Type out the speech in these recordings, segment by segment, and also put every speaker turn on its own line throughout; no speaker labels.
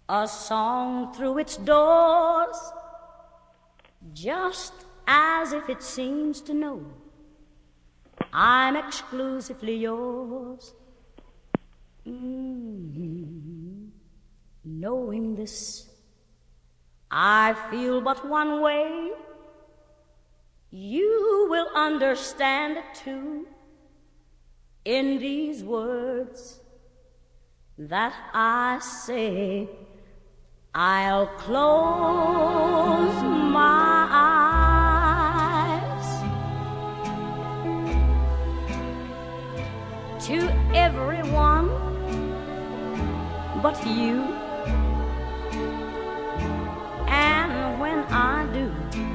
a song through its doors, just as if it seems to know I'm exclusively yours. Knowing this, I feel but one way. You will understand it too in these words that I say. I'll close my eyes to everyone but you, and when I do,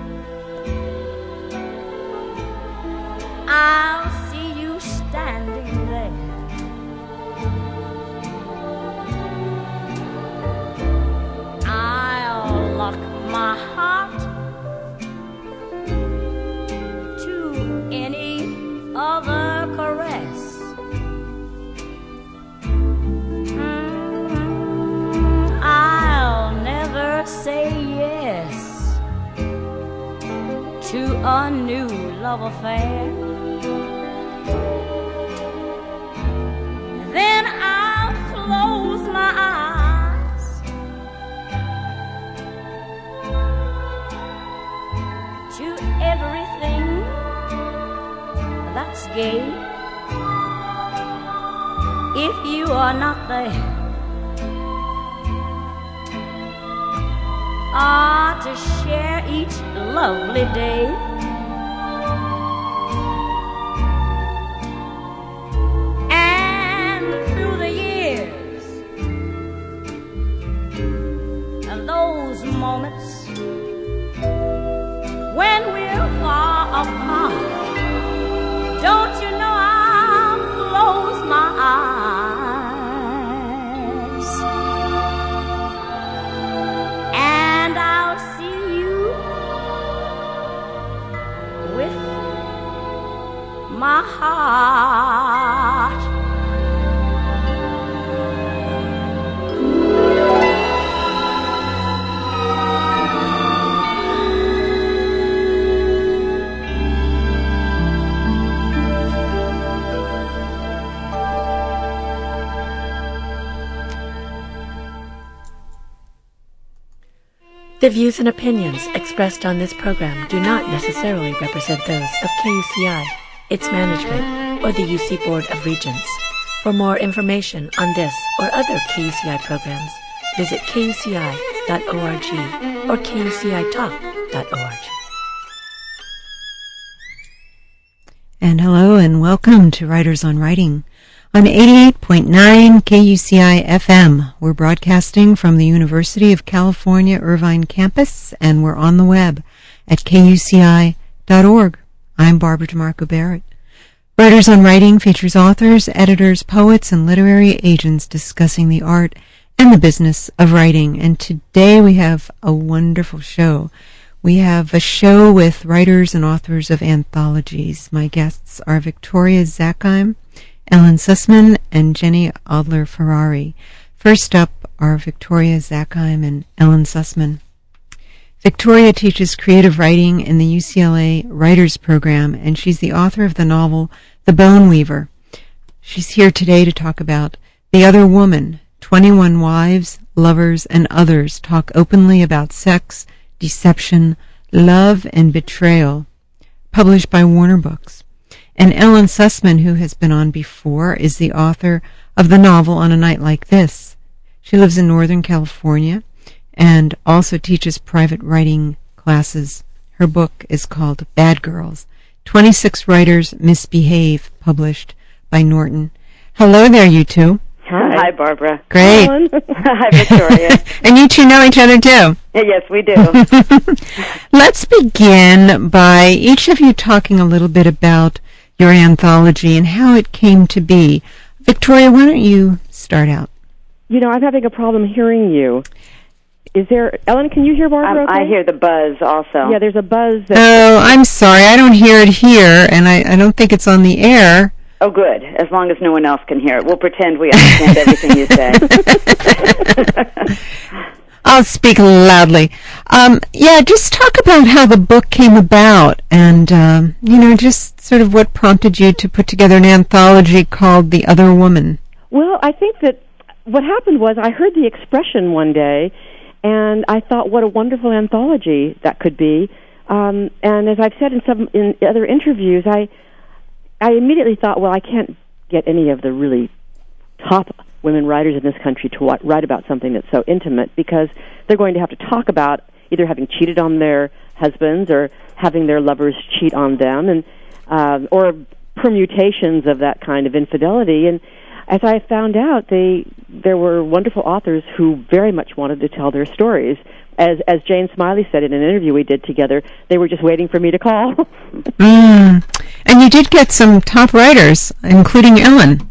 I'll see you standing there, I'll lock my heart to any other caress. I'll never say yes to a new love affair. Then I'll close my eyes to everything that's gay. If you are not there, to share each lovely day, and through the years, and those moments when we're far apart, don't you know I'll close my eyes and I'll see you with my heart.
The views and opinions expressed on this program do not necessarily represent those of KUCI, its management, or the UC Board of Regents. For more information on this or other KUCI programs, visit kuci.org or kucitalk.org.
And hello and welcome to Writers on Writing. On 88.9 KUCI FM, we're broadcasting from the University of California, Irvine campus, and we're on the web at kuci.org. I'm Barbara DeMarco Barrett. Writers on Writing features authors, editors, poets, and literary agents discussing the art and the business of writing. And today we have a wonderful show. We have a show with writers and authors of anthologies. My guests are Victoria Zakheim, Ellen Sussman, and Jenny Adler-Ferrari. First up are Victoria Zakheim and Ellen Sussman. Victoria teaches creative writing in the UCLA Writers Program, and she's the author of the novel The Bone Weaver. She's here today to talk about The Other Woman. 21 wives, lovers, and others talk openly about sex, deception, love, and betrayal. Published by Warner Books. And Ellen Sussman, who has been on before, is the author of the novel On a Night Like This. She lives in Northern California and also teaches private writing classes. Her book is called Bad Girls. 26 Writers Misbehave, published by Norton. Hello there, you two.
Hi, Barbara.
Great.
Hi, Victoria.
And you two know each other, too.
Yes, we do.
Let's begin by each of you talking a little bit about your anthology and how it came to be. Victoria, why don't you start out?
You know, I'm having a problem hearing you. Is there, Ellen, can you hear Barbara okay?
I hear the buzz also.
Yeah, there's a buzz.
Oh, I'm sorry. I don't hear it here, and I don't think it's on the air.
Oh, good. As long as no one else can hear it. We'll pretend we understand everything you say.
I'll speak loudly. Just talk about how the book came about and, just sort of what prompted you to put together an anthology called The Other Woman.
Well, I think that what happened was I heard the expression one day, and I thought what a wonderful anthology that could be. And as I've said in other interviews, I immediately thought, well, I can't get any of the really top women writers in this country to write about something that's so intimate, because they're going to have to talk about either having cheated on their husbands or having their lovers cheat on them, and or permutations of that kind of infidelity. And as I found out, there were wonderful authors who very much wanted to tell their stories. As Jane Smiley said in an interview we did together, they were just waiting for me to call.
And you did get some top writers, including Ellen.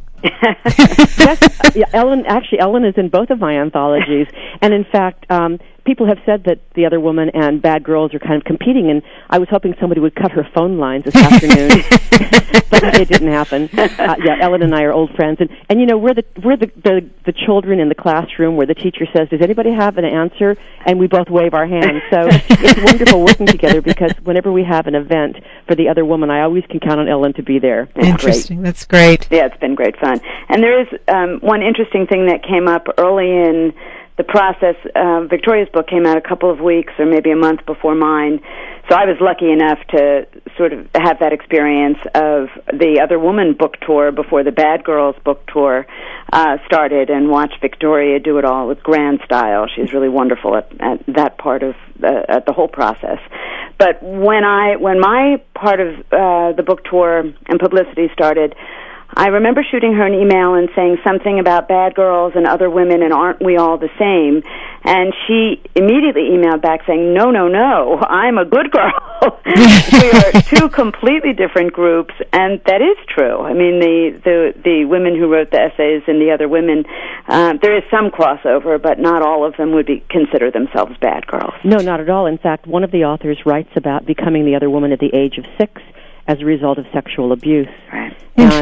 Yes, Ellen is in both of my anthologies, and in fact, people have said that The Other Woman and Bad Girls are kind of competing, and I was hoping somebody would cut her phone lines this afternoon, but it didn't happen. Ellen and I are old friends, and we're the children in the classroom where the teacher says, "Does anybody have an answer?" and we both wave our hands. So it's wonderful working together, because whenever we have an event for The Other Woman, I always can count on Ellen to be there.
Interesting. Great. That's great.
Yeah, it's been great fun. And there is one interesting thing that came up early in the process. Victoria's book came out a couple of weeks or maybe a month before mine, so I was lucky enough to sort of have that experience of the Other Woman book tour before the Bad Girls book tour started, and watch Victoria do it all with grand style. She's really wonderful at that part of the whole process. But when my part of the book tour and publicity started, I remember shooting her an email and saying something about Bad Girls and Other Women and aren't we all the same? And she immediately emailed back saying, no, I'm a good girl. We are two completely different groups, and that is true. I mean, the women who wrote the essays and The Other Women, there is some crossover, but not all of them would consider themselves bad girls.
No, not at all. In fact, one of the authors writes about becoming the other woman at the age of 6 as a result of sexual abuse.
Right.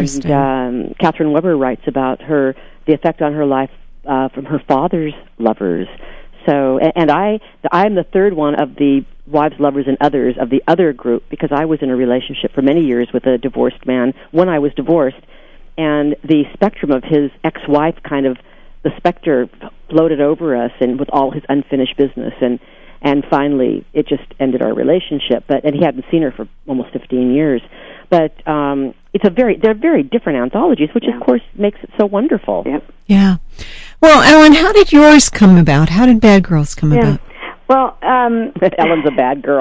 And Catherine Weber writes about the effect on her life from her father's lovers. So, and I'm the third one of the wives, lovers, and others of the other group, because I was in a relationship for many years with a divorced man when I was divorced, and the spectrum of his ex-wife the specter floated over us, and with all his unfinished business, and finally it just ended our relationship. And he hadn't seen her for almost 15 years. But they're very different anthologies, which of course makes it so wonderful.
Yep.
Yeah. Well, Ellen, how did yours come about? How did Bad Girls come about?
Well,
Ellen's a bad girl.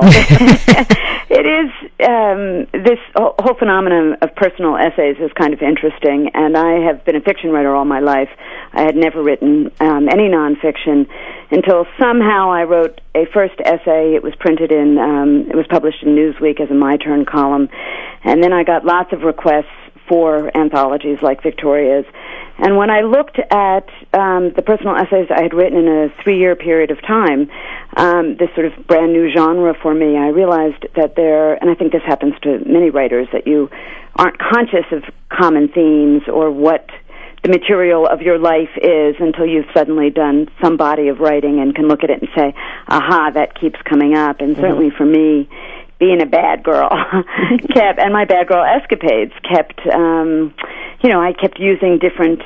It is, this whole phenomenon of personal essays is kind of interesting, and I have been a fiction writer all my life. I had never written any nonfiction until somehow I wrote a first essay. It was printed it was published in Newsweek as a My Turn column, and then I got lots of requests for anthologies like Victoria's. And when I looked at the personal essays I had written in a 3-year period of time, this sort of brand new genre for me, I realized that and I think this happens to many writers, that you aren't conscious of common themes or what the material of your life is until you've suddenly done some body of writing and can look at it and say, aha, that keeps coming up. And certainly for me, being a bad girl and my bad girl escapades kept, I kept using different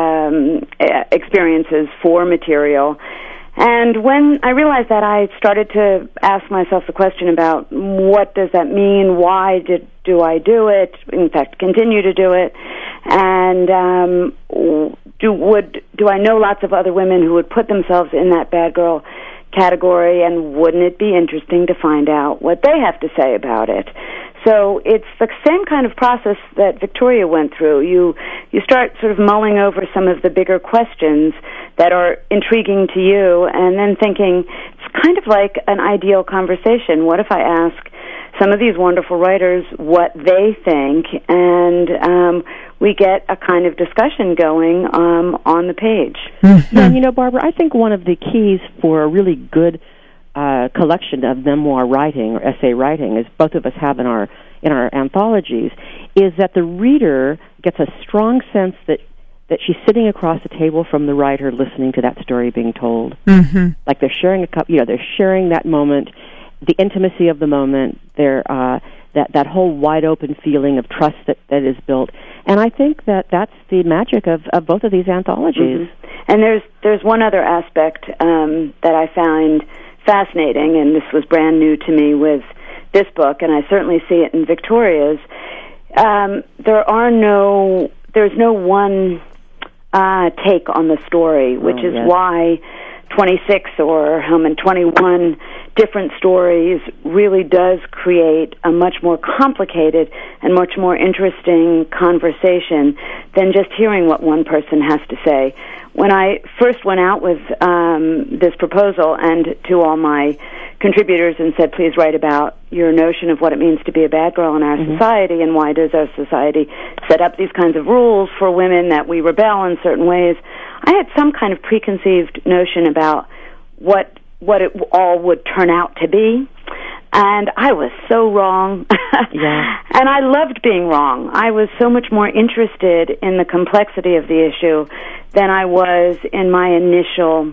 experiences for material. And when I realized that, I started to ask myself the question about what does that mean? Why do I do it? In fact, continue to do it. And do I know lots of other women who would put themselves in that bad girl category, and wouldn't it be interesting to find out what they have to say about it? So it's the same kind of process that Victoria went through. You start sort of mulling over some of the bigger questions that are intriguing to you, and then thinking, it's kind of like an ideal conversation. What if I ask some of these wonderful writers what they think, and we get a kind of discussion going on the page.
Mm-hmm. And Barbara, I think one of the keys for a really good collection of memoir writing or essay writing, as both of us have in our anthologies, is that the reader gets a strong sense that that she's sitting across the table from the writer, listening to that story being told.
Mm-hmm.
Like they're sharing they're sharing that moment, the intimacy of the moment. They're that whole wide open feeling of trust that is built. And I think that's the magic of both of these anthologies.
Mm-hmm. And there's one other aspect that I found fascinating, and this was brand new to me with this book, and I certainly see it in Victoria's. There's no one take on the story, which is why 26 or 21 different stories really does create a much more complicated and much more interesting conversation than just hearing what one person has to say. When I first went out with this proposal and to all my contributors and said, please write about your notion of what it means to be a bad girl in our society, and why does our society set up these kinds of rules for women that we rebel in certain ways, I had some kind of preconceived notion about what it all would turn out to be. And I was so wrong.
Yeah.
And I loved being wrong. I was so much more interested in the complexity of the issue than I was in my initial,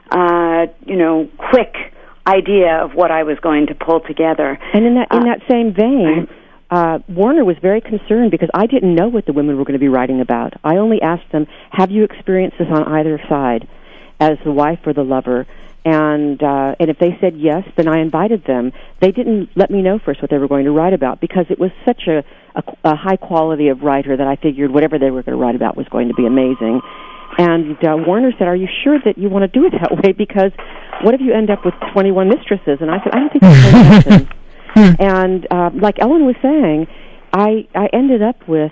quick idea of what I was going to pull together.
And in that same vein, Warner was very concerned because I didn't know what the women were going to be writing about. I only asked them, have you experienced this on either side, as the wife or the lover? And if they said yes, then I invited them. They didn't let me know first what they were going to write about because it was such a high quality of writer that I figured whatever they were going to write about was going to be amazing. And Warner said, are you sure that you want to do it that way? Because what if you end up with 21 mistresses? And I said, I don't think that's going to happen. And like Ellen was saying, I ended up with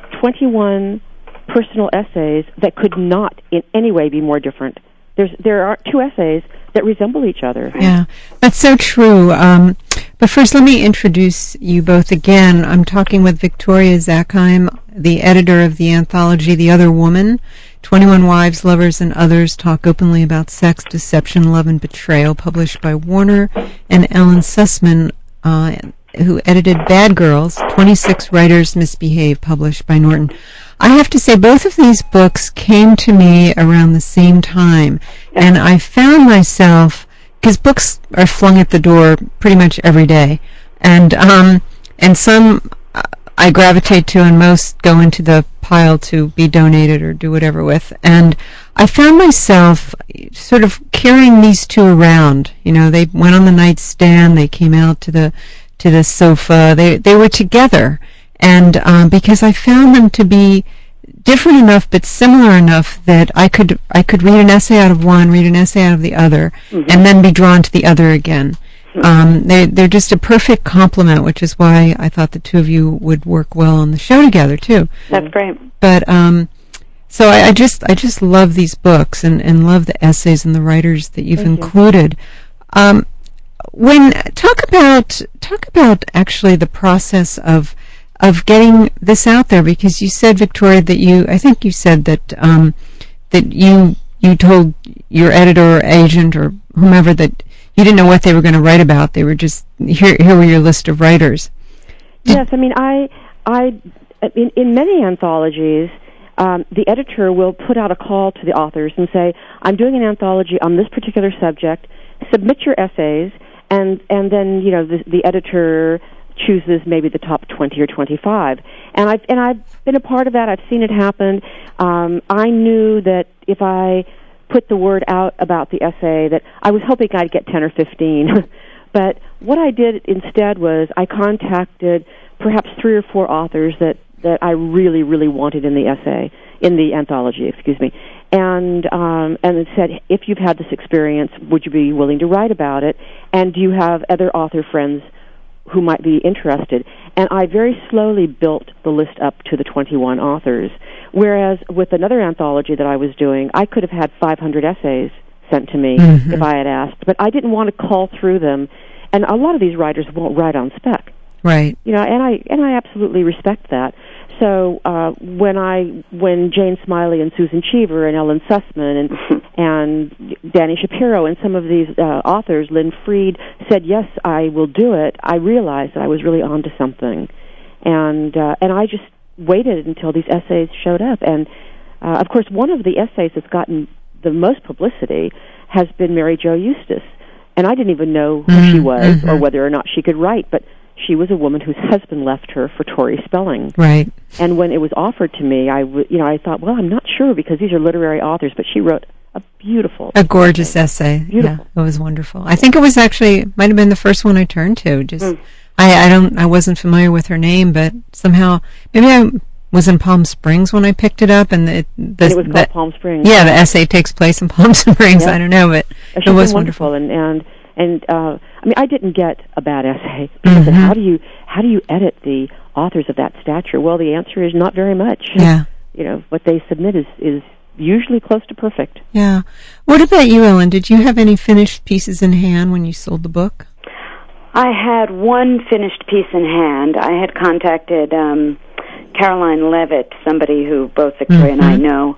21 personal essays that could not in any way be more different. There are two essays that resemble each other.
Yeah, that's so true. But first, let me introduce you both again. I'm talking with Victoria Zackheim, the editor of the anthology The Other Woman. 21 Wives, Lovers, and Others Talk Openly About Sex, Deception, Love, and Betrayal, published by Warner, and Ellen Sussman, who edited Bad Girls, 26 Writers Misbehave, published by Norton. I have to say, both of these books came to me around the same time, and I found myself, because books are flung at the door pretty much every day, and some I gravitate to, and most go into the pile to be donated or do whatever with. And I found myself sort of carrying these two around. You know, they went on the nightstand, they came out to the sofa, they were together. And because I found them to be different enough but similar enough that I could read an essay out of one, read an essay out of the other, and then be drawn to the other again. They're just a perfect complement, which is why I thought the two of you would work well on the show together too.
That's great. But
so I just love these books and love the essays and the writers that you've included. When talk about actually the process of getting this out there, because you said, Victoria, that I think you said that that you told your editor or agent or whomever that you didn't know what they were going to write about. They were just here were your list of writers.
Yes, I mean I in many anthologies, the editor will put out a call to the authors and say, I'm doing an anthology on this particular subject, submit your essays, and then the editor chooses maybe the top 20 or 25. And I've been a part of that. I've seen it happen. I knew that if I put the word out about the essay, that I was hoping I'd get 10 or 15. But what I did instead was I contacted perhaps 3 or 4 authors that I really, really wanted in the anthology, and it said, if you've had this experience, would you be willing to write about it? And do you have other author friends who might be interested? And I very slowly built the list up to the 21 authors. Whereas with another anthology that I was doing, I could have had 500 essays sent to me if I had asked. But I didn't want to call through them. And a lot of these writers won't write on spec.
Right.
And I absolutely respect that. So when Jane Smiley and Susan Cheever and Ellen Sussman and Danny Shapiro and some of these authors, Lynn Freed, said, yes, I will do it, I realized that I was really onto something. And I just waited until these essays showed up. And Of course, one of the essays that's gotten the most publicity has been Mary Jo Eustace. And I didn't even know who she was or whether or not she could write, but she was a woman whose husband left her for Tori Spelling.
Right.
And when it was offered to me, I thought, well, I'm not sure because these are literary authors, but she wrote a
gorgeous essay.
Beautiful.
Yeah, it was wonderful. I think it was might have been the first one I turned to. I wasn't familiar with her name, but somehow maybe I was in Palm Springs when I picked it up, and it
was called Palm Springs.
Yeah, the essay takes place in Palm Springs.
Yeah.
I don't know, but it was wonderful.
And I mean, I didn't get a bad essay. I said, how do you edit the authors of that stature? Well, the answer is not very much.
Yeah.
What they submit is usually close to perfect.
Yeah. What about you, Ellen? Did you have any finished pieces in hand when you sold the book?
I had one finished piece in hand. I had contacted Caroline Levitt, somebody who both Victoria and I know,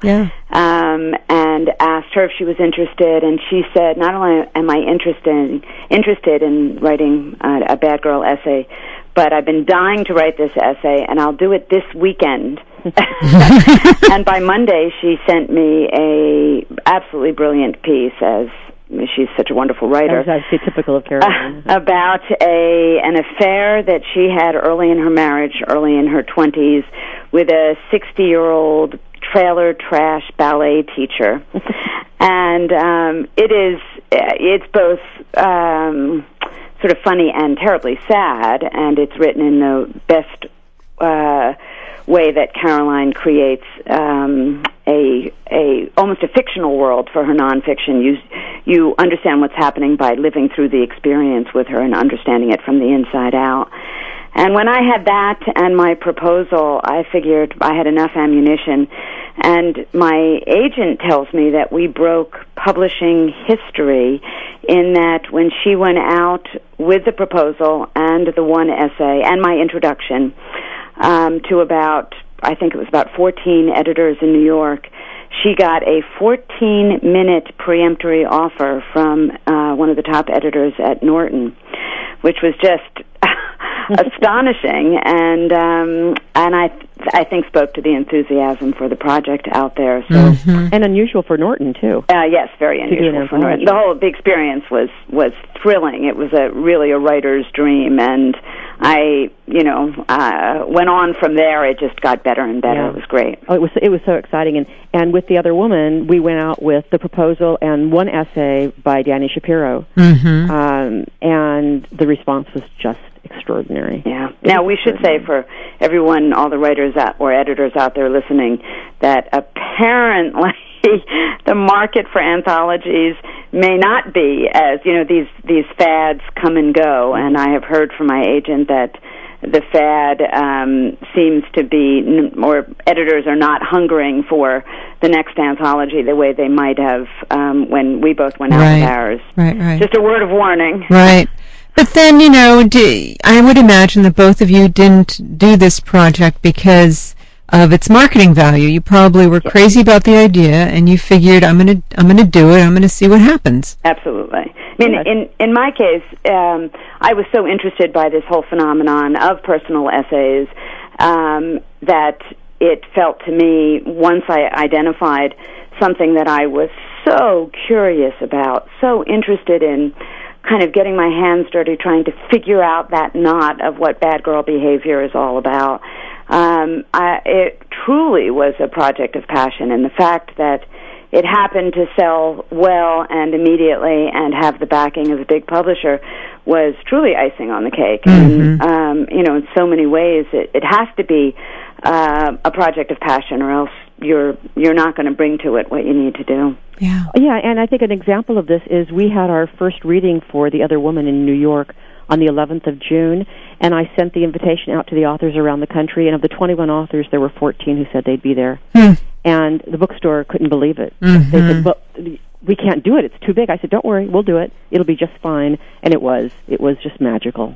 and asked her if she was interested, and she said, not only am I interested in writing a Bad Girl essay, but I've been dying to write this essay, and I'll do it this weekend. And by Monday, she sent me a absolutely brilliant piece, as she's such a wonderful writer.
As I say, typical of Caroline.
About an affair that she had early in her marriage, early in her 20s, with a 60-year-old trailer trash ballet teacher. And it's both sort of funny and terribly sad, and it's written in the best way that Caroline creates almost a fictional world for her nonfiction. You understand what's happening by living through the experience with her and understanding it from the inside out. And when I had that and my proposal, I figured I had enough ammunition. And my agent tells me that we broke publishing history in that when she went out with the proposal and the one essay and my introduction to about 14 editors in New York, she got a 14-minute preemptory offer from one of the top editors at Norton, which was just astonishing, and I think spoke to the enthusiasm for the project out there. So
and unusual for Norton too.
Yes, very unusual for Norton. The experience was thrilling. It was really a writer's dream, and I went on from there. It just got better and better.
Yeah.
It was great.
Oh, it was so exciting, and with the other woman, we went out with the proposal and one essay by Danny Shapiro, and the response was just extraordinary.
Yeah. Now, we should say for everyone, all the writers or editors out there listening, that apparently the market for anthologies may not be as, these fads come and go, and I have heard from my agent that the fad seems to be, or editors are not hungering for the next anthology the way they might have when we both went out with ours.
Right.
Just a word of warning.
Right. But then, I would imagine that both of you didn't do this project because of its marketing value. You probably were crazy about the idea, and you figured, I'm gonna do it. I'm gonna see what happens.
Absolutely. I mean, in my case, I was so interested by this whole phenomenon of personal essays that it felt to me, once I identified something that I was so curious about, so interested in, kind of getting my hands dirty trying to figure out that knot of what bad girl behavior is all about. It truly was a project of passion, and the fact that it happened to sell well and immediately and have the backing of a big publisher was truly icing on the cake. And, in so many ways, it has to be a project of passion, or else you're not going to bring to it what you need to do.
Yeah,
and I think an example of this is we had our first reading for The Other Woman in New York on the 11th of June, and I sent the invitation out to the authors around the country, and of the 21 authors, there were 14 who said they'd be there. And the bookstore couldn't believe it. They said, well, we can't do it. It's too big. I said, don't worry, we'll do it. It'll be just fine. And it was just magical.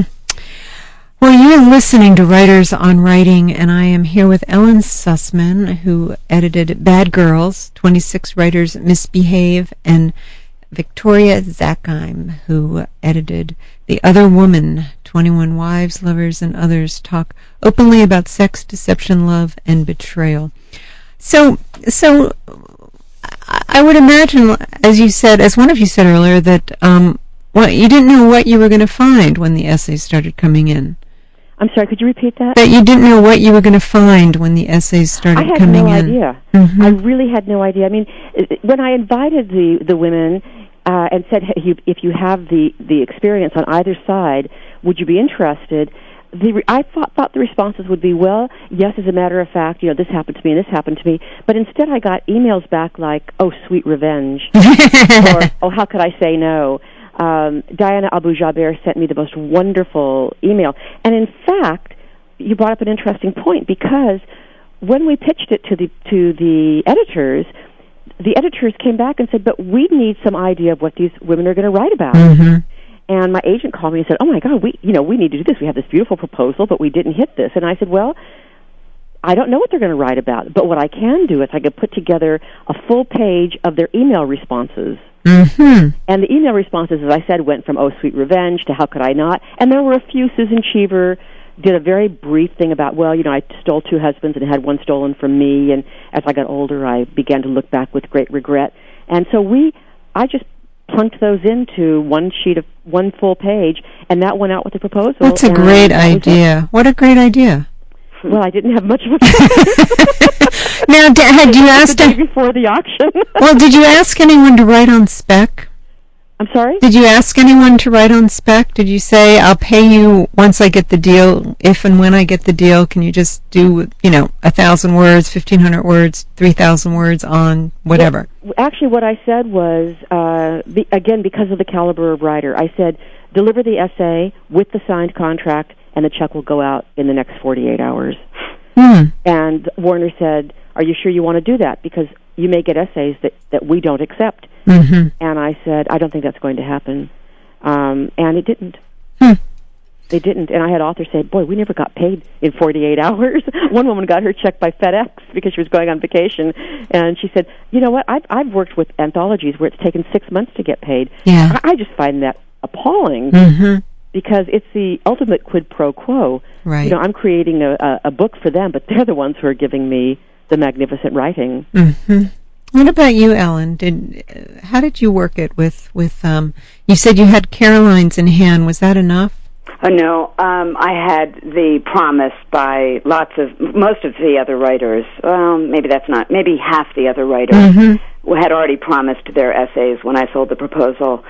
Well, you're listening to Writers on Writing, and I am here with Ellen Sussman, who edited Bad Girls, 26 Writers Misbehave, and Victoria Zackheim, who edited The Other Woman, 21 Wives, Lovers, and Others Talk Openly About Sex, Deception, Love, and Betrayal. So I would imagine, as one of you said earlier, that you didn't know what you were going to find when the essays started coming in.
I'm sorry, could you repeat that?
That you didn't know what you were going to find when the essays started coming in.
I had no idea. Mm-hmm. I really had no idea. I mean, when I invited the women and said, hey, if you have the experience on either side, would you be interested? I thought the responses would be, well, yes, as a matter of fact, this happened to me and this happened to me. But instead I got emails back like, oh, sweet revenge. Or, oh, how could I say no? Diana Abu-Jaber sent me the most wonderful email. And in fact, you brought up an interesting point, because when we pitched it to the editors came back and said, but we need some idea of what these women are going to write about. Mm-hmm. And my agent called me and said, oh my God, we need to do this. We have this beautiful proposal, but we didn't hit this. And I said, well, I don't know what they're going to write about, but what I can do is I could put together a full page of their email responses. Mm-hmm. And the email responses, as I said, went from Oh, Sweet Revenge to How Could I Not? And there were a few. Susan Cheever did a very brief thing about, well, I stole 2 husbands and had one stolen from me, and as I got older, I began to look back with great regret. And so I just plunked those into one full page, and that went out with the proposal.
That's a great idea. What a great idea.
Well, I didn't have much of a
Now, had you asked
the day before the auction?
Well, did you ask anyone to write on spec?
I'm sorry?
Did you ask anyone to write on spec? Did you say, I'll pay you once I get the deal, if and when I get the deal, can you just do, 1,000 words, 1,500 words, 3,000 words on whatever?
Well, actually, what I said was, again, because of the caliber of writer, I said, deliver the essay with the signed contract, and the check will go out in the next 48 hours. And Warner said, are you sure you want to do that? Because you may get essays that we don't accept. Mm-hmm. And I said, I don't think that's going to happen. And it didn't. It didn't. And I had authors say, boy, we never got paid in 48 hours. One woman got her check by FedEx because she was going on vacation. And she said, you know what, I've worked with anthologies where it's taken 6 months to get paid.
Yeah.
I just find that appalling. Mm-hmm. Because it's the ultimate quid pro quo.
Right.
I'm creating a book for them, but they're the ones who are giving me the magnificent writing.
Mm-hmm. What about you, Ellen? How did you work it with you said you had Caroline's in hand. Was that enough?
No, I had the promise by most of the other writers. Well, maybe half the other writers had already promised their essays when I sold the proposal.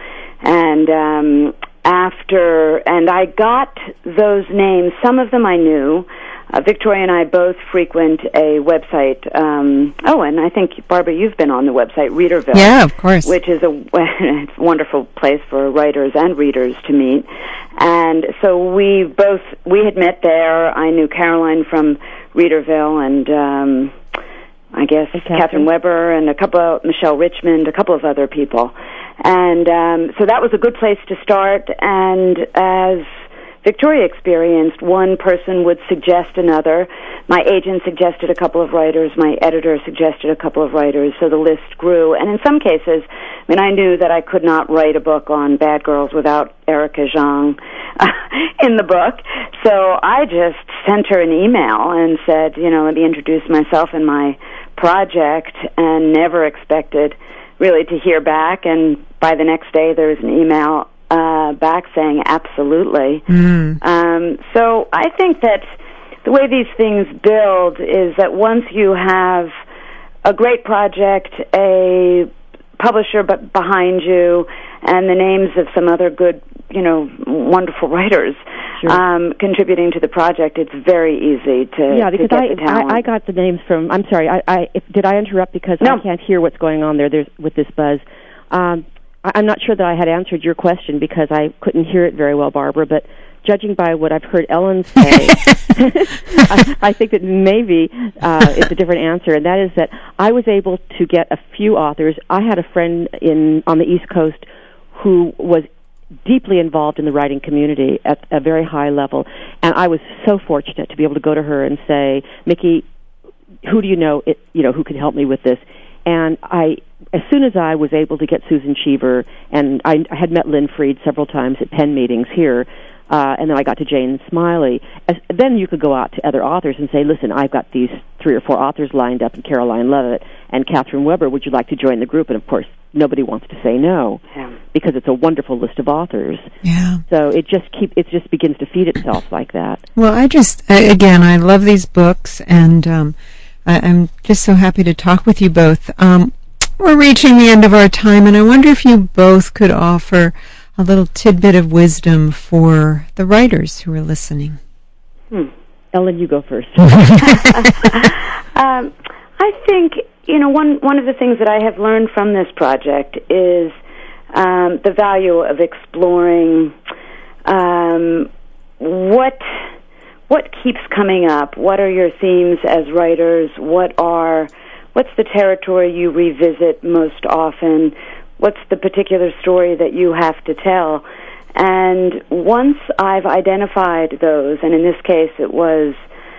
And and I got those names. Some of them I knew. Victoria and I both frequent a website. And I think, Barbara, you've been on the website, Readerville.
Yeah, of course.
Which is a wonderful place for writers and readers to meet. And so we had met there. I knew Caroline from Readerville, and I guess Catherine Weber, and Michelle Richmond, a couple of other people. And so that was a good place to start. And as Victoria experienced, one person would suggest another. My agent suggested a couple of writers. My editor suggested a couple of writers. So the list grew. And in some cases, I knew that I could not write a book on bad girls without Erica Zhang in the book. So I just sent her an email and said, let me introduce myself and my project, and never expected really to hear back. And by the next day, there was an email back saying absolutely. So I think that the way these things build is that once you have a great project, a publisher behind you, and the names of some other good, wonderful writers contributing to the project, it's very easy to
because
get the talent.
I got the names from. I'm sorry. Did I interrupt because
No.
I can't hear what's going on there? There's with this buzz. I'm not sure that I had answered your question because I couldn't hear it very well, Barbara, but judging by what I've heard Ellen say, I think that maybe it's a different answer, and that is that I was able to get a few authors. I had a friend on the East Coast who was deeply involved in the writing community at a very high level, and I was so fortunate to be able to go to her and say, Mickey, who do you know who can help me with this? And as soon as I was able to get Susan Cheever, and I had met Lynn Freed several times at pen meetings here, and then I got to Jane Smiley. Then you could go out to other authors and say, listen, I've got these 3 or 4 authors lined up, and Caroline Leavitt and Catherine Weber, would you like to join the group? And, of course, nobody wants to say no because it's a wonderful list of authors.
Yeah.
So it just begins to feed itself like that.
Well, again, I love these books, and I'm just so happy to talk with you both. We're reaching the end of our time, and I wonder if you both could offer a little tidbit of wisdom for the writers who are listening.
Ellen, you go first.
I think, one of the things that I have learned from this project is the value of exploring what keeps coming up. What are your themes as writers? What's the territory you revisit most often? What's the particular story that you have to tell? And once I've identified those, and in this case it was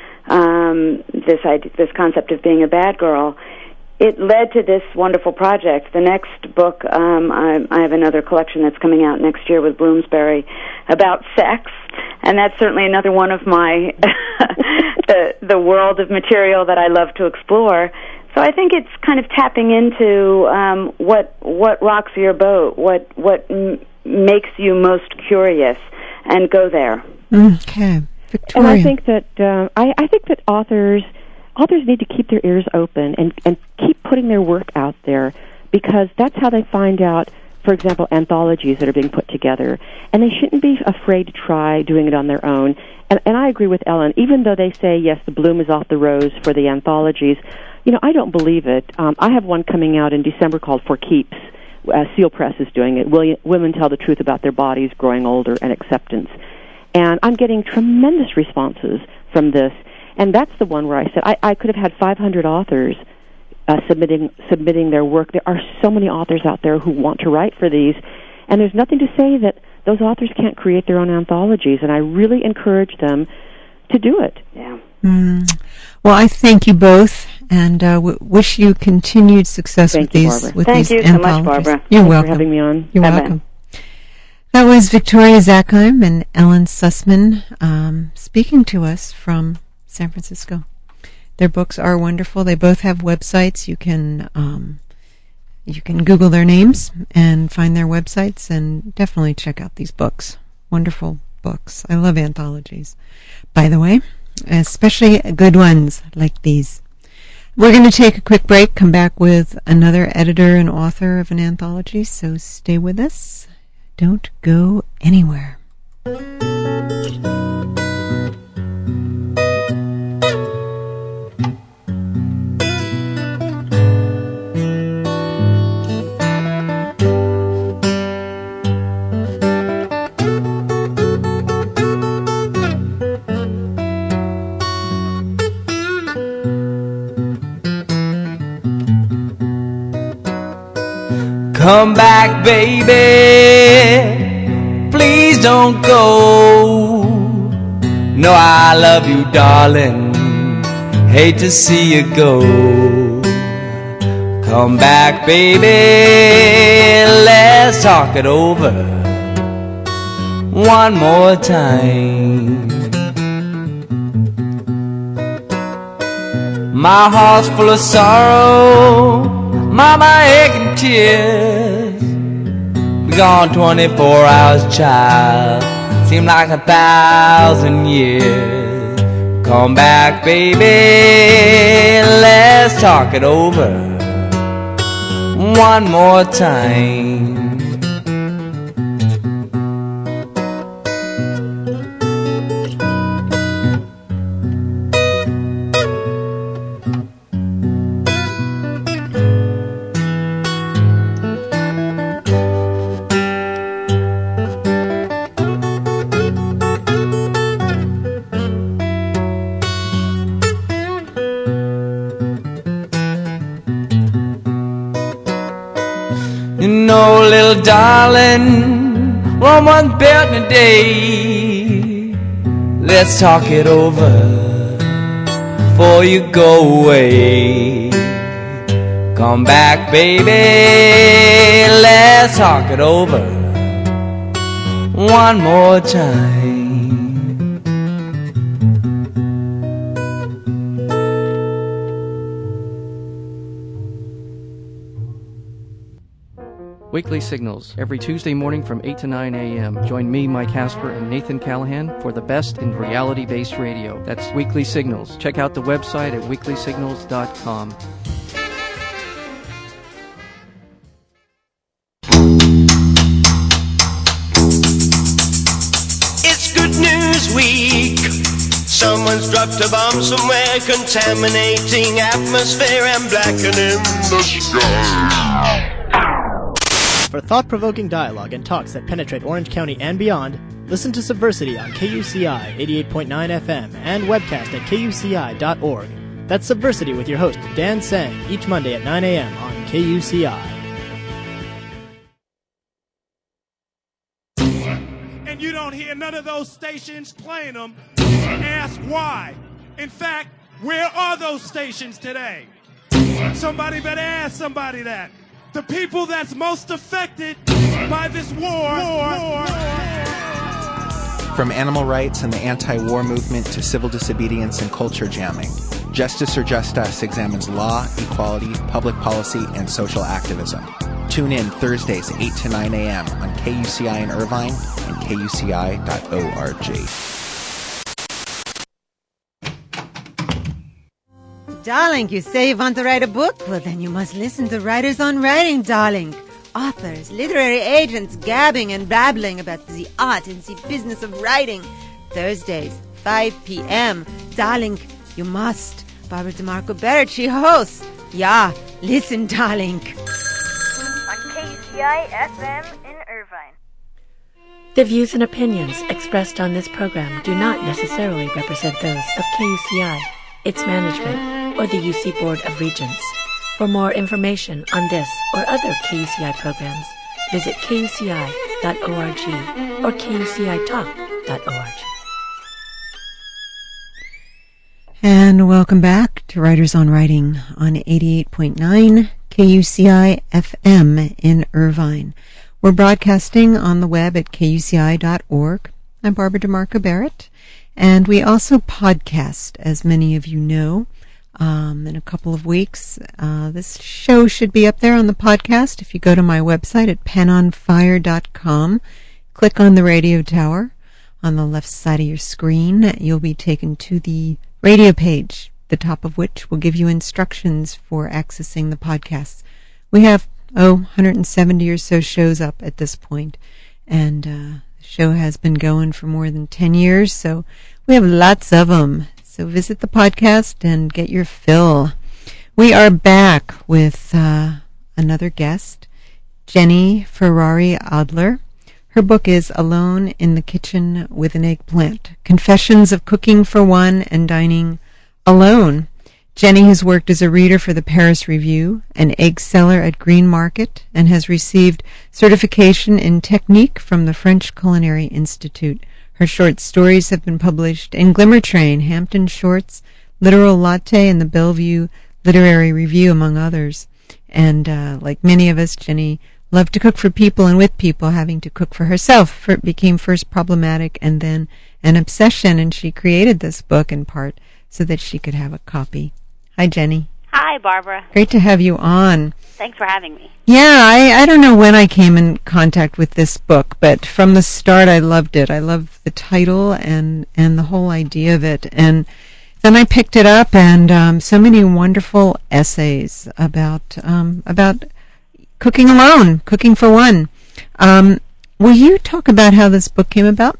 this concept of being a bad girl, it led to this wonderful project. The next book, I have another collection that's coming out next year with Bloomsbury about sex, and that's certainly another one of my the world of material that I love to explore. So I think it's kind of tapping into what rocks your boat, what makes you most curious, and go there.
Okay, Victoria.
And I think that I think that authors need to keep their ears open and keep putting their work out there, because that's how they find out, for example, anthologies that are being put together. And they shouldn't be afraid to try doing it on their own. And I agree with Ellen. Even though they say, yes, the bloom is off the rose for the anthologies, I don't believe it. I have one coming out in December called For Keeps. Seal Press is doing it. Women Tell the Truth About Their Bodies, Growing Older, and Acceptance. And I'm getting tremendous responses from this. And that's the one where I said I could have had 500 authors submitting their work. There are so many authors out there who want to write for these, and there's nothing to say that those authors can't create their own anthologies, and I really encourage them to do it.
Yeah.
Well, I thank you both, and wish you continued success with these anthologies.
Thank you so much, Barbara.
You're
Thanks
welcome.
for having me on.
You're welcome. That was Victoria Zackheim and Ellen Sussman speaking to us from San Francisco. Their books are wonderful. They both have websites. You can Google their names and find their websites, and definitely check out these books. Wonderful books. I love anthologies, by the way, especially good ones like these. We're going to take a quick break, come back with another editor and author of an anthology, so stay with us. Don't go anywhere.
Come back, baby, please don't go. No, I love you, darling, hate to see you go. Come back, baby, let's talk it over one more time. My heart's full of sorrow, mama aching tears. Be gone 24 hours, child, seem like 1,000 years. Come back, baby, let's talk it over one more time. Little darling, Rome wasn't built in a day. Let's talk it over before you go away. Come back, baby, let's talk it over one more time.
Weekly Signals, every Tuesday morning from 8 to 9 a.m. Join me, Mike Hasper, and Nathan Callahan for the best in reality-based radio. That's Weekly Signals. Check out the website at weeklysignals.com.
It's Good News Week. Someone's dropped a bomb somewhere, contaminating atmosphere and blackening the sky.
For thought-provoking dialogue and talks that penetrate Orange County and beyond, listen to Subversity on KUCI 88.9 FM and webcast at kuci.org. That's Subversity with your host, Dan Sang, each Monday at 9 a.m. on KUCI.
And you don't hear none of those stations playing them. Ask why. In fact, where are those stations today? Somebody better ask somebody that. The people that's most affected by this war.
From animal rights and the anti-war movement to civil disobedience and culture jamming, Justice or Just Us examines law, equality, public policy, and social activism. Tune in Thursdays 8 to 9 a.m. on KUCI in Irvine and KUCI.org.
Darling, you say you want to write a book? Well, then you must listen to Writers on Writing, darling. Authors, literary agents gabbing and babbling about the art and the business of writing. Thursdays, 5 p.m. Darling, you must. Barbara DeMarco Barrett, she hosts. Yeah, listen, darling.
On KUCI FM in Irvine.
The views and opinions expressed on this program do not necessarily represent those of KUCI, its management, or the UC Board of Regents. For more information on this or other KUCI programs, visit kuci.org or kucitalk.org.
And welcome back to Writers on Writing on 88.9 KUCI FM in Irvine. We're broadcasting on the web at kuci.org. I'm Barbara DeMarco Barrett, and we also podcast, as many of you know. In a couple of weeks, this show should be up there on the podcast. If you go to my website at penonfire.com, click on the radio tower on the left side of your screen, you'll be taken to the radio page, the top of which will give you instructions for accessing the podcasts. We have, 170 or so shows up at this point, and the show has been going for more than 10 years, so we have lots of them. So visit the podcast and get your fill. We are back with another guest, Jenny Ferrari Adler. Her book is Alone in the Kitchen with an Eggplant, Confessions of Cooking for One and Dining Alone. Jenny has worked as a reader for the Paris Review, an egg seller at Green Market, and has received certification in technique from the French Culinary Institute. Her short stories have been published in Glimmer Train, Hampton Shorts, Literal Latte, and the Bellevue Literary Review, among others. And like many of us, Jenny loved to cook for people and with people, having to cook for herself. It became first problematic and then an obsession, and she created this book in part so that she could have a copy. Hi, Jenny.
Hi, Barbara.
Great to have you on.
Thanks for having me.
Yeah, I don't know when I came in contact with this book, but from the start I loved it. I loved the title and the whole idea of it. And then I picked it up, and so many wonderful essays about cooking alone, cooking for one. Will you talk about how this book came about?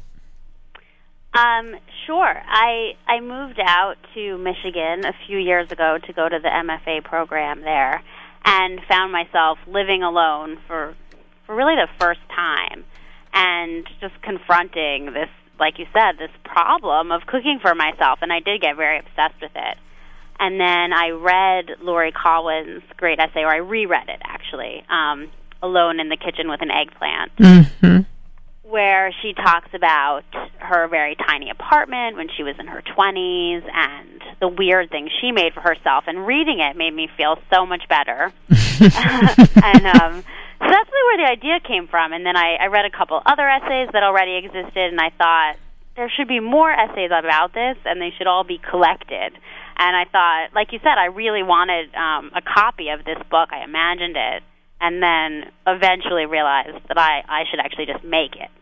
Sure. I moved out to Michigan a few years ago to go to the MFA program there, and found myself living alone for really the first time, and just confronting this, like you said, this problem of cooking for myself, and I did get very obsessed with it. And then I read Lori Colwin's great essay, or I reread it, actually, Alone in the Kitchen with an Eggplant, where she talks about her very tiny apartment when she was in her 20s and the weird things she made for herself. And reading it made me feel so much better. So that's really where the idea came from. And then I read a couple other essays that already existed, and I thought there should be more essays about this, and they should all be collected. And I thought, like you said, I really wanted a copy of this book. I imagined it. and then eventually realized that I should actually just make it.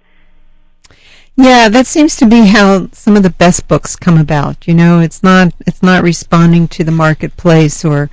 Yeah, that seems to be how some of the best books come about. You know, it's not responding to the marketplace or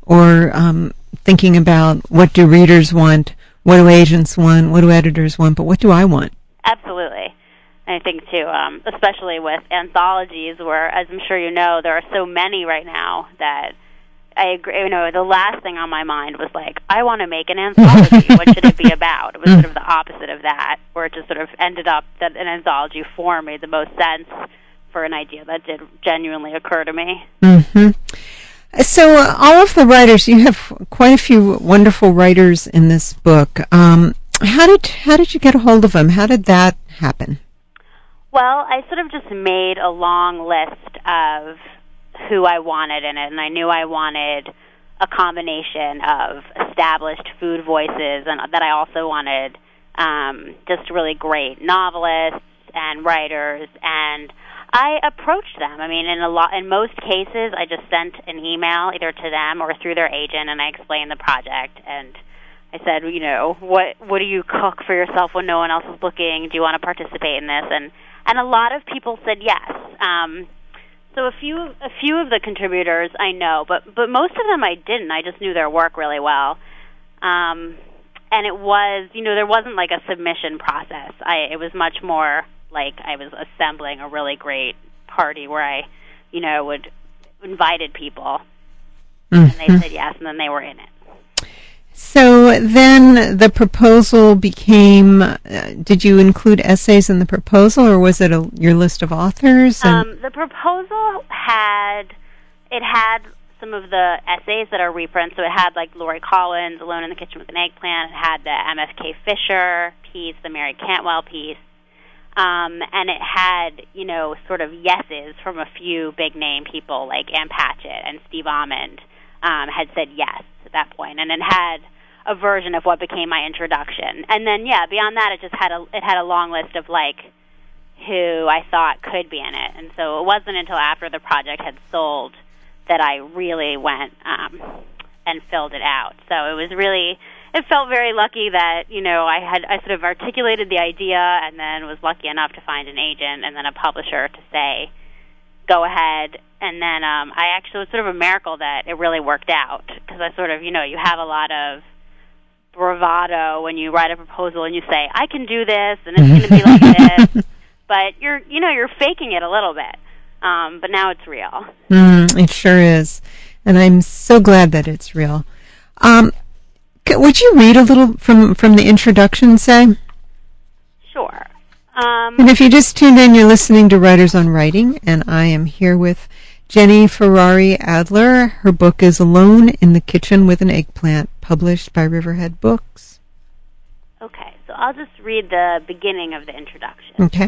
thinking about what do readers want, what do agents want, what do editors want, but what do I want?
Absolutely. And I think, too, especially with anthologies where, as I'm sure you know, there are so many right now that I agree. You know, the last thing on my mind was like, I want to make an anthology. What should it be about? It was sort of the opposite of that, where it just sort of ended up that an anthology form made the most sense for an idea that did genuinely occur to me.
Mm-hmm. So all of the writers, you have quite a few wonderful writers in this book. How did you get a hold of them? How did that happen?
Well, I sort of just made a long list of who I wanted in it, and I knew I wanted a combination of established food voices, and that I also wanted just really great novelists and writers, and I approached them. I mean, in most cases, I just sent an email either to them or through their agent, and I explained the project, and I said, you know, what do you cook for yourself when no one else is looking? Do you want to participate in this? And a lot of people said yes. So a few of the contributors I know, but most of them I didn't. I just knew their work really well. And it was, you know, there wasn't like a submission process. It was much more like I was assembling a really great party where I, you know, would invited people, and they said yes, and then they were in it.
So then the proposal became, did you include essays in the proposal, or was it your list of authors?
The proposal had some of the essays that are reprints, so it had like Lori Collins, Alone in the Kitchen with an Eggplant, it had the MFK Fisher piece, the Mary Cantwell piece, and it had, you know, sort of yeses from a few big-name people like Ann Patchett and Steve Almond had said yes at that point, and it had a version of what became my introduction. And then, yeah, beyond that, it had a long list of, like, who I thought could be in it. And so it wasn't until after the project had sold that I really went and filled it out. So it felt very lucky that, you know, I sort of articulated the idea and then was lucky enough to find an agent and then a publisher to say, go ahead. And then I actually, it was sort of a miracle that it really worked out, because I sort of, you know, you have a lot of bravado when you write a proposal and you say, I can do this and it's going to be like this, but you're faking it a little bit. But now it's real.
It sure is. And I'm so glad that it's real. Would you read a little from the introduction, say?
Sure.
And if you just tuned in, you're listening to Writers on Writing, and I am here with Jenny Ferrari Adler. Her book is Alone in the Kitchen with an Eggplant, published by Riverhead Books.
Okay, so I'll just read the beginning of the introduction.
Okay.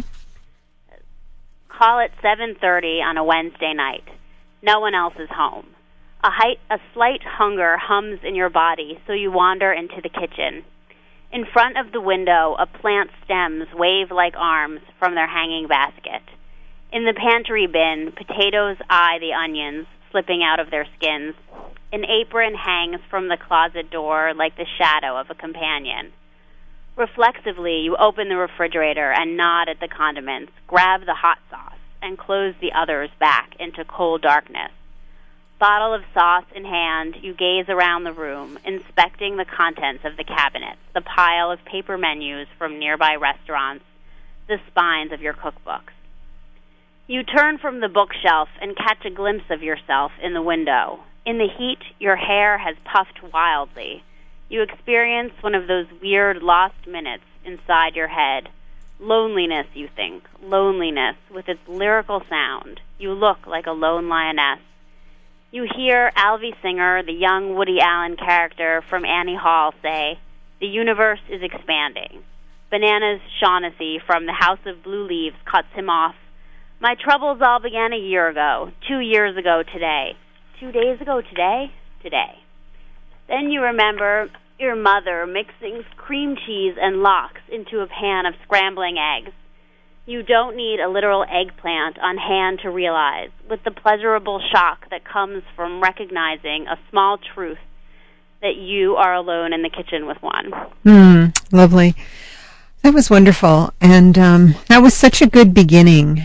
Call it 7:30 on a Wednesday night. No one else is home. A slight hunger hums in your body, so you wander into the kitchen. In front of the window, a plant's stems wave like arms from their hanging basket. In the pantry bin, potatoes eye the onions slipping out of their skins. An apron hangs from the closet door like the shadow of a companion. Reflexively, you open the refrigerator and nod at the condiments, grab the hot sauce, and close the others back into cold darkness. Bottle of sauce in hand, you gaze around the room, inspecting the contents of the cabinets, the pile of paper menus from nearby restaurants, the spines of your cookbooks. You turn from the bookshelf and catch a glimpse of yourself in the window. In the heat, your hair has puffed wildly. You experience one of those weird lost minutes inside your head. Loneliness, you think. Loneliness, with its lyrical sound. You look like a lone lioness. You hear Alvy Singer, the young Woody Allen character from Annie Hall, say, "The universe is expanding." Bananas Shaughnessy from The House of Blue Leaves cuts him off. "My troubles all began a year ago, 2 years ago today." 2 days ago today? Today. Then you remember your mother mixing cream cheese and lox into a pan of scrambling eggs. You don't need a literal eggplant on hand to realize, with the pleasurable shock that comes from recognizing a small truth, that you are alone in the kitchen with one.
Lovely. That was wonderful, and that was such a good beginning.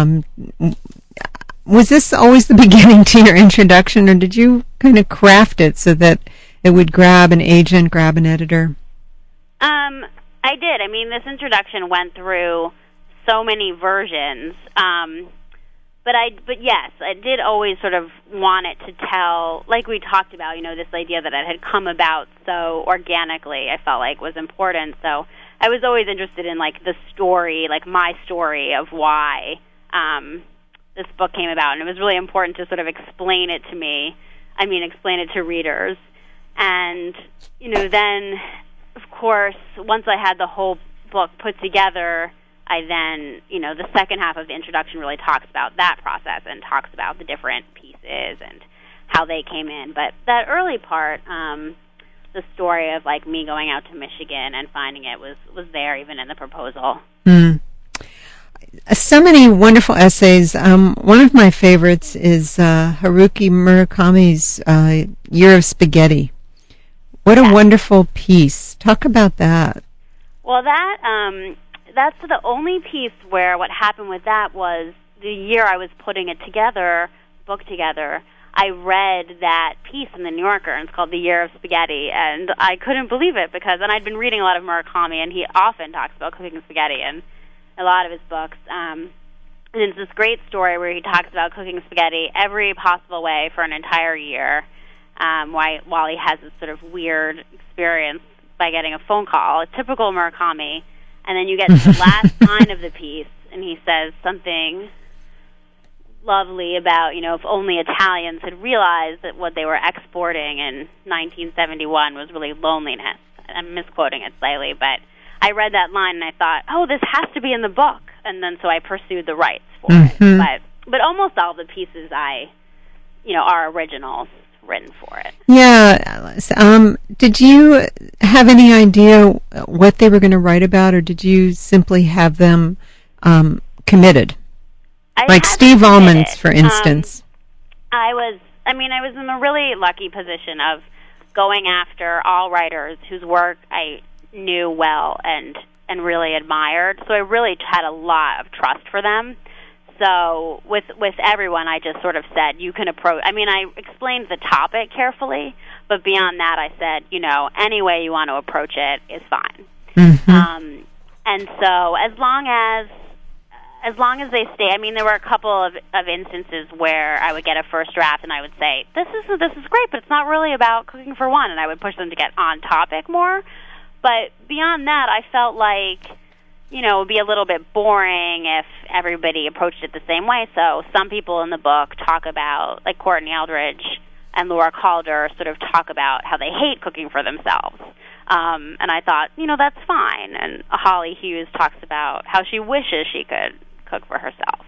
Was this always the beginning to your introduction, or did you kind of craft it so that it would grab an agent, grab an editor?
I did. I mean, this introduction went through so many versions, but yes, I did always sort of want it to tell, like we talked about, this idea that it had come about so organically, I felt like was important. So I was always interested in, like, the story, like my story of why this book came about, and it was really important to sort of explain it to readers. And, then, of course, once I had the whole book put together, I then, the second half of the introduction really talks about that process and talks about the different pieces and how they came in. But that early part, the story of, like, me going out to Michigan and finding it was there even in the proposal.
So many wonderful essays. One of my favorites is Haruki Murakami's Year of Spaghetti. What a wonderful piece. Talk about that.
Well, that's the only piece where what happened with that was the year I was putting it together, book together, I read that piece in the New Yorker, and it's called The Year of Spaghetti, and I couldn't believe it and I'd been reading a lot of Murakami, and he often talks about cooking spaghetti in a lot of his books. And it's this great story where he talks about cooking spaghetti every possible way for an entire year, while he has this sort of weird experience by getting a phone call, a typical Murakami. And then you get to the last line of the piece, and he says something lovely about, if only Italians had realized that what they were exporting in 1971 was really loneliness. I'm misquoting it slightly, but I read that line and I thought, oh, this has to be in the book. And then so I pursued the rights for it. But almost all the pieces are originals written for it.
Yeah. Did you have any idea what they were going to write about, or did you simply have them committed? Like Steve Almond's, for instance.
I was in the really lucky position of going after all writers whose work I knew well and really admired. So I really had a lot of trust for them. So with everyone, I just sort of said, you can approach. I explained the topic carefully, but beyond that, I said, any way you want to approach it is fine. And so as long as they stay, there were a couple of instances where I would get a first draft and I would say, this is great, but it's not really about cooking for one, and I would push them to get on topic more. But beyond that, I felt like, it would be a little bit boring if everybody approached it the same way. So some people in the book talk about, like Courtney Eldridge and Laura Calder, sort of talk about how they hate cooking for themselves. And I thought, that's fine. And Holly Hughes talks about how she wishes she could cook for herself.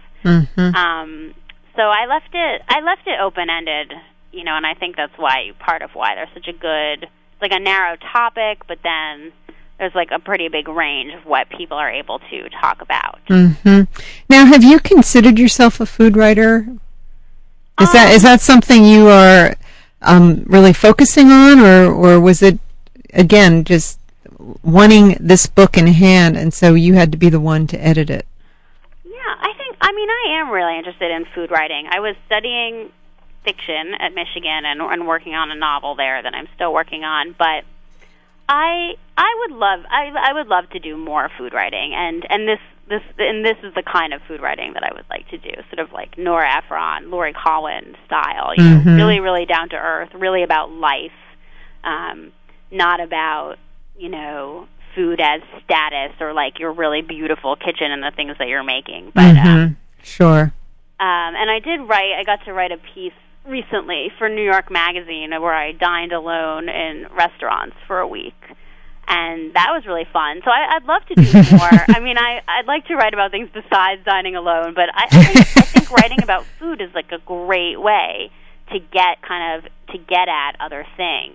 So I left it open-ended, and I think that's part of why there's such a good, like a narrow topic, but then there's like a pretty big range of what people are able to talk about.
Now, have you considered yourself a food writer? Is that something you are really focusing on, or was it, again, just wanting this book in hand, and so you had to be the one to edit it?
Yeah, I am really interested in food writing. I was studying fiction at Michigan and working on a novel there that I'm still working on, but I would love to do more food writing, and this is the kind of food writing that I would like to do, sort of like Nora Ephron, Lori Collins style, really, really down to earth, really about life, not about food as status or like your really beautiful kitchen and the things that you're making. But
sure.
And I got to write a piece recently for New York Magazine where I dined alone in restaurants for a week, and that was really fun. So I'd love to do more. I'd like to write about things besides dining alone, but I think writing about food is like a great way to get at other things,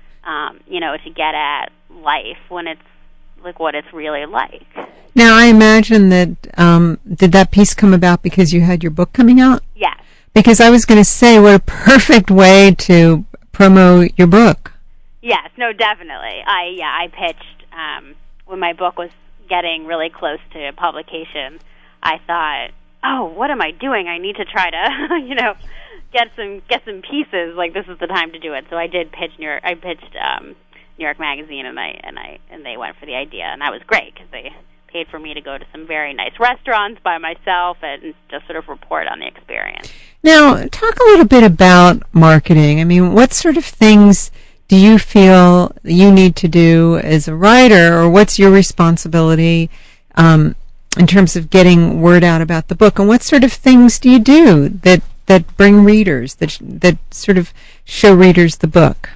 to get at life when it's like what it's really like.
Now, I imagine that did that piece come about because you had your book coming out?
Yes.
Because I was going to say, what a perfect way to promote your book.
Yes, no, definitely. I pitched when my book was getting really close to publication. I thought, oh, what am I doing? I need to try to, get some pieces. Like, this is the time to do it. So I did pitch New York. I pitched New York Magazine, and they went for the idea, and that was great because they paid for me to go to some very nice restaurants by myself and just sort of report on the experience.
Now, talk a little bit about marketing. I mean, what sort of things do you feel you need to do as a writer, or what's your responsibility in terms of getting word out about the book? And what sort of things do you do that bring readers, that sort of show readers the book?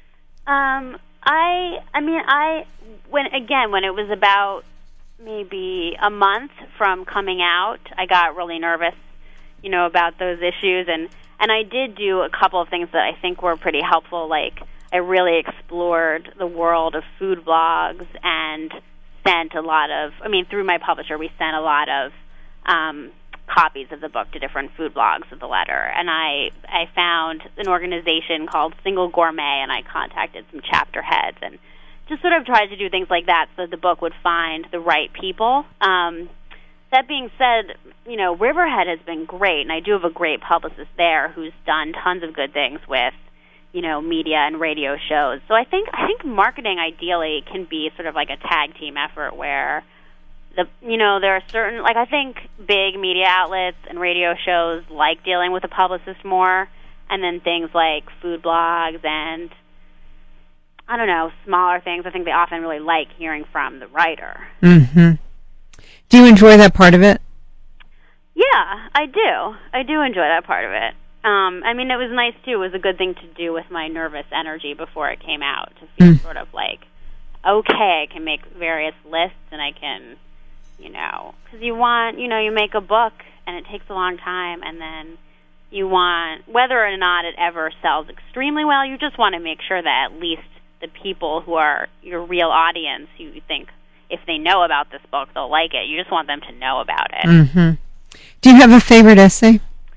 When it was about maybe a month from coming out, I got really nervous, about those issues, and I did do a couple of things that I think were pretty helpful. Like, I really explored the world of food blogs and sent a lot of, through my publisher, we sent a lot of copies of the book to different food blogs with the letter. And I found an organization called Single Gourmet, and I contacted some chapter heads and just sort of tried to do things like that so the book would find the right people. That being said, Riverhead has been great, and I do have a great publicist there who's done tons of good things with, media and radio shows. So I think marketing ideally can be sort of like a tag team effort where there are certain, I think big media outlets and radio shows like dealing with a publicist more, and then things like food blogs and, smaller things, I think they often really like hearing from the writer.
Mm-hmm. Do you enjoy that part of it?
Yeah, I do. I do enjoy that part of it. It was nice, too. It was a good thing to do with my nervous energy before it came out, to feel sort of like, okay, I can make various lists, and I can, because you make a book, and it takes a long time, and then you want, whether or not it ever sells extremely well, you just want to make sure that at least the people who are your real audience, who you think, if they know about this book, they'll like it. You just want them to know about it.
Mm-hmm. Do you have a favorite essay?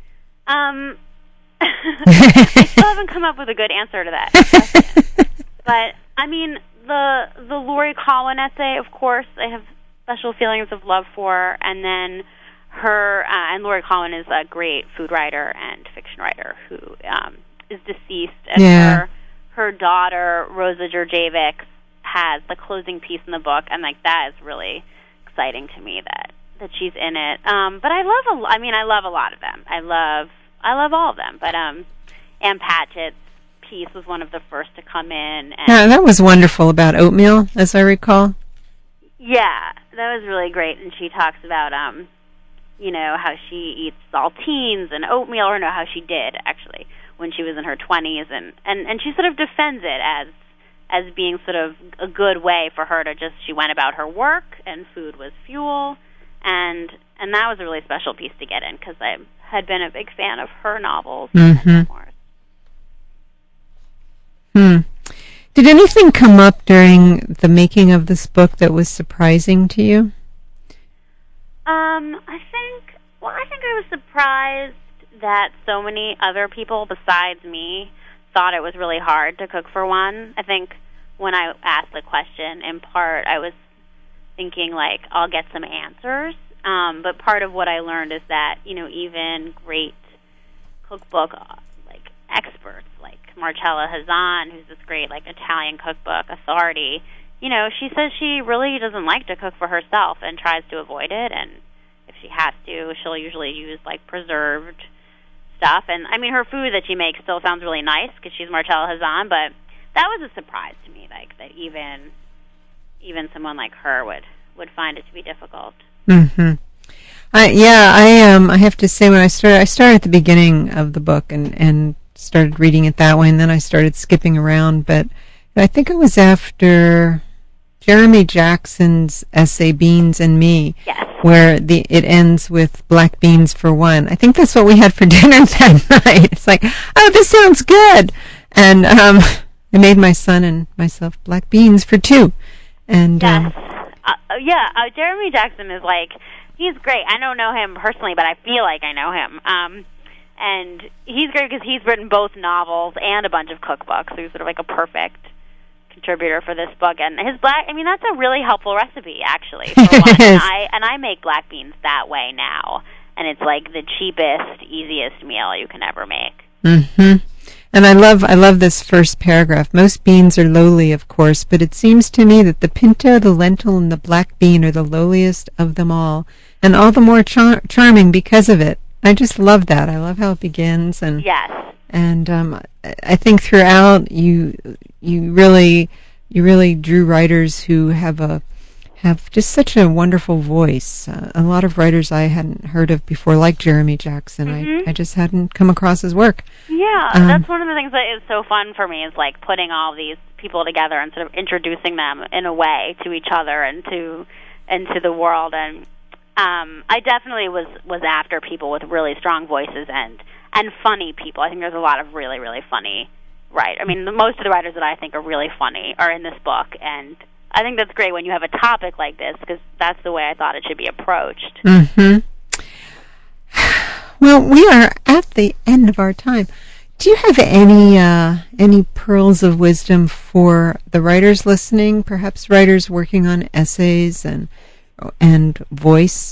I still haven't come up with a good answer to that question. But, the Lori Colwin essay, of course, I have special feelings of love for, and then her, and Lori Colwin is a great food writer and fiction writer who is deceased, and her daughter, Rosa Djurdjevic, has the closing piece in the book, and that is really exciting to me that she's in it. But I love a lot of them. I love all of them. But Ann Patchett's piece was one of the first to come in. And
that was wonderful about oatmeal, as I recall.
Yeah, that was really great. And she talks about how she eats saltines and oatmeal, or no, how she did actually when she was in her 20s, and she sort of defends it as being sort of a good way for her to she went about her work, and food was fuel, and that was a really special piece to get in, because I had been a big fan of her novels and memoirs.
Did anything come up during the making of this book that was surprising to you?
I think I was surprised that so many other people besides me thought it was really hard to cook for one. I think when I asked the question, in part, I was thinking, I'll get some answers. But part of what I learned is that, even great cookbook, experts, like Marcella Hazan, who's this great, Italian cookbook authority, she says she really doesn't like to cook for herself and tries to avoid it. And if she has to, she'll usually use, preserved stuff. And, her food that she makes still sounds really nice because she's Marcella Hazan, but that was a surprise to me, that even someone like her would find it to be difficult.
Mm-hmm. I have to say, when I started at the beginning of the book and started reading it that way, and then I started skipping around, but I think it was after Jeremy Jackson's essay, Beans and Me, where it ends with black beans for one. I think that's what we had for dinner that night. It's like, oh, this sounds good. And I made my son and myself black beans for two. And
Jeremy Jackson is he's great. I don't know him personally, but I feel like I know him. And he's great because he's written both novels and a bunch of cookbooks. So he's sort of a perfect contributor for this book, and his that's a really helpful recipe, actually, for one. And I make black beans that way now, and it's like the cheapest, easiest meal you can ever make.
Mm-hmm. And I love this first paragraph. Most beans are lowly, of course, but it seems to me that the pinto, the lentil, and the black bean are the lowliest of them all, and all the more charming because of it. I just love that. I love how it begins, and
yes.
And I think throughout you really drew writers who have just such a wonderful voice. A lot of writers I hadn't heard of before, like Jeremy Jackson.
Mm-hmm.
I just hadn't come across his work.
Yeah, that's one of the things that is so fun for me, is like putting all these people together and sort of introducing them in a way to each other and to the world. And I definitely was after people with really strong voices and funny people. I think there's a lot of really, really funny writers. I mean, most of the writers that I think are really funny are in this book, and I think that's great when you have a topic like this, because that's the way I thought it should be approached.
Mm-hmm. Well, we are at the end of our time. Do you have any pearls of wisdom for the writers listening, perhaps writers working on essays and voice?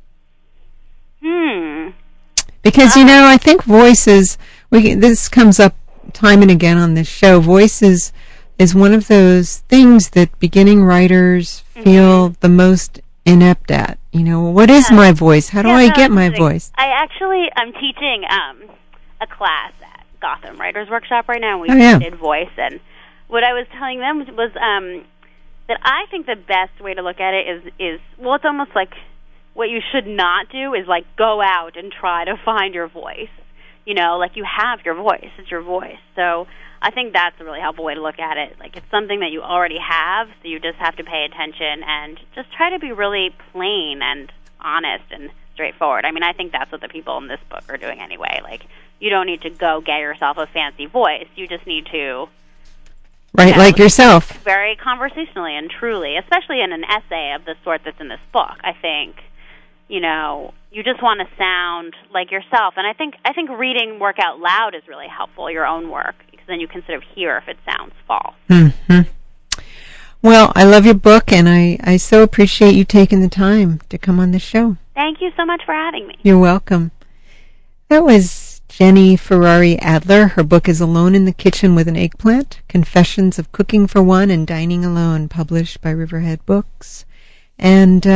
Because, I think voice is, this comes up time and again on this show, voice is one of those things that beginning writers feel the most inept at. What is my voice? How do I get my voice?
I'm teaching a class at Gotham Writers Workshop right now, and we did voice, and what I was telling them was that I think the best way to look at it is it's almost like what you should not do is like go out and try to find your voice. Like you have your voice. It's your voice. So I think that's a really helpful way to look at it. Like it's something that you already have, so you just have to pay attention and just try to be really plain and honest and straightforward. I mean, I think that's what the people in this book are doing anyway. Like, you don't need to go get yourself a fancy voice. You just need to...
Right, like yourself.
Very conversationally and truly, especially in an essay of the sort that's in this book. I think, you just want to sound like yourself. And I think reading work out loud is really helpful, your own work, because then you can sort of hear if it sounds false.
Mm-hmm. Well, I love your book, and I so appreciate you taking the time to come on the show.
Thank you so much for having me.
You're welcome. That was Jenny Ferrari Adler. Her book is Alone in the Kitchen with an Eggplant, Confessions of Cooking for One and Dining Alone, published by Riverhead Books. And,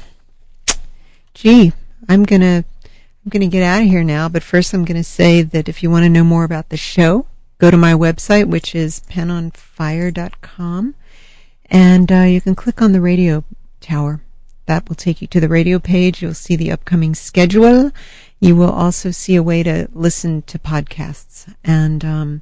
I'm gonna get out of here now, but first I'm gonna say that if you want to know more about the show, go to my website, which is penonfire.com, and you can click on the radio tower. That will take you to the radio page. You'll see the upcoming schedule. You will also see a way to listen to podcasts, and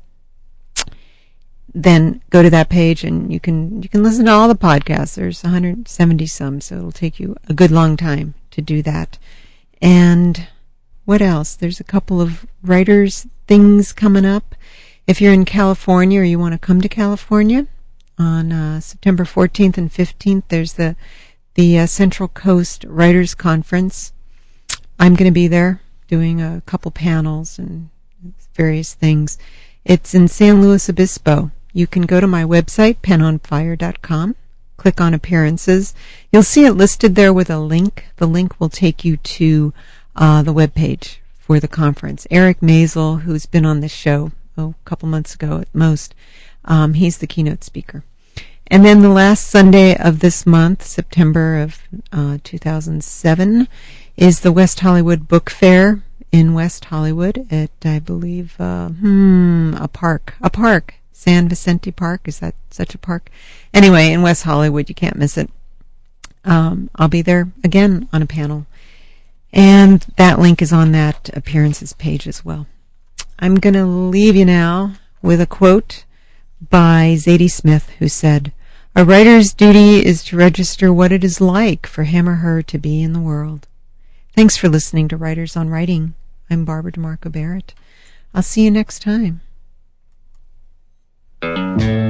then go to that page, and you can listen to all the podcasts. There's 170 some, so it'll take you a good long time to do that. And what else? There's a couple of writers' things coming up. If you're in California or you want to come to California, on September 14th and 15th, there's the Central Coast Writers Conference. I'm going to be there doing a couple panels and various things. It's in San Luis Obispo. You can go to my website, penonfire.com, click on appearances. You'll see it listed there with a link. The link will take you to the webpage for the conference. Eric Maisel, who's been on this show a couple months ago at most, he's the keynote speaker. And then the last Sunday of this month, September of 2007, is the West Hollywood Book Fair in West Hollywood at, I believe, a park. San Vicente Park. Is that such a park? Anyway, in West Hollywood, you can't miss it. I'll be there again on a panel. And that link is on that appearances page as well. I'm going to leave you now with a quote by Zadie Smith, who said, "A writer's duty is to register what it is like for him or her to be in the world." Thanks for listening to Writers on Writing. I'm Barbara DeMarco Barrett. I'll see you next time.